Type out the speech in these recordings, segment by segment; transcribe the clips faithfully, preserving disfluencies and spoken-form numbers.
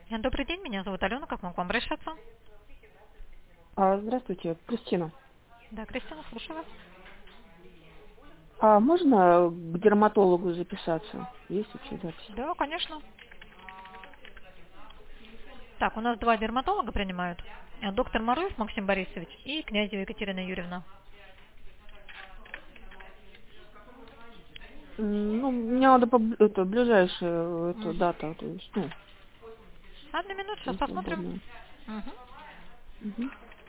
Добрый день, меня зовут Алена, как могу к вам обращаться? А, здравствуйте, Кристина. Да, Кристина, слушаю вас. А можно к дерматологу записаться? Есть вообще запись? Да, конечно. Так, у нас два дерматолога принимают. Э, Доктор Маруев Максим Борисович и Князева Екатерина Юрьевна. М, Ну, мне надо поб- это, ближайшая эту, Мгм. дата, то есть, ну, Одну минуту, сейчас там посмотрим. свободная. Мгм. Мгм.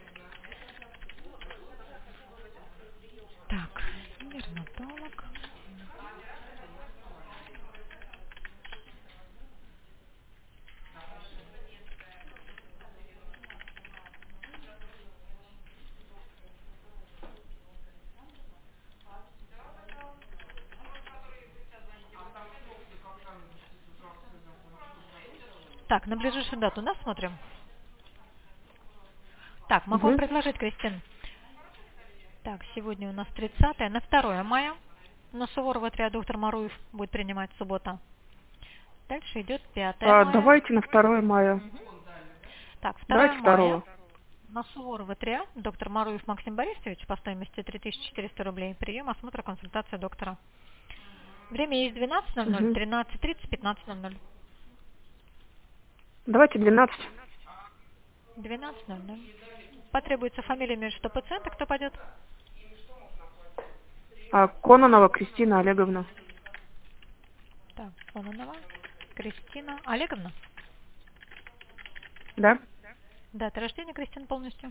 Так, дерматолог. Так, на ближайшую дату, да, смотрим? Так, могу вам Мгм. предложить, Кристин. Так, сегодня у нас тридцатое, на второе мая. На Суворова три доктор Маруев будет принимать суббота. Дальше идет пятое А, мая. давайте на второе мая. Мгм. Так, второе Давайте мая. второго. На Суворова три, доктор Маруев Максим Борисович по стоимости три тысячи четыреста рублей. Прием, осмотр, консультация доктора. Время есть двенадцать ноль ноль, Мгм. тринадцать тридцать, пятнадцать ноль ноль. Давайте двенадцать. двенадцать ноль ноль. Потребуется фамилия, имя, что пациента, кто пойдет? А, Кононова Кристина Олеговна. Так, Кононова Кристина Олеговна. Да? Дата рождения Кристина полностью.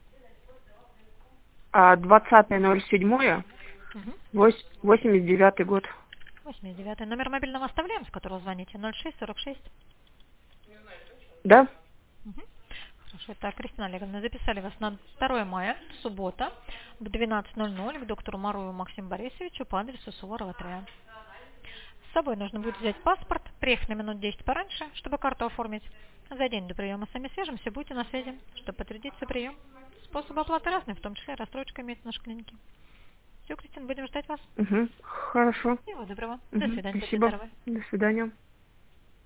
А, двадцатое ноль седьмое, Угу. восемьдесят девятый год. восемьдесят девятый. Номер мобильного оставляем, с которого звоните. ноль шесть сорок шесть. Да? Мгм. Хорошо, так, Кристина Олеговна, записали вас на второе мая, суббота, в двенадцать ноль ноль к доктору Маруеву Максиму Борисовичу по адресу Суворова три. С собой нужно будет взять паспорт, приехать на минут десять пораньше, чтобы карту оформить. За день до приема сами свяжемся, будьте на связи, чтобы подтвердить свой прием. Способы оплаты разные, в том числе рассрочка имеется в нашей клинике. Все, Кристина, будем ждать вас. Угу. Хорошо. Всего доброго. До Угу. свидания, будьте Спасибо. здоровы. До свидания.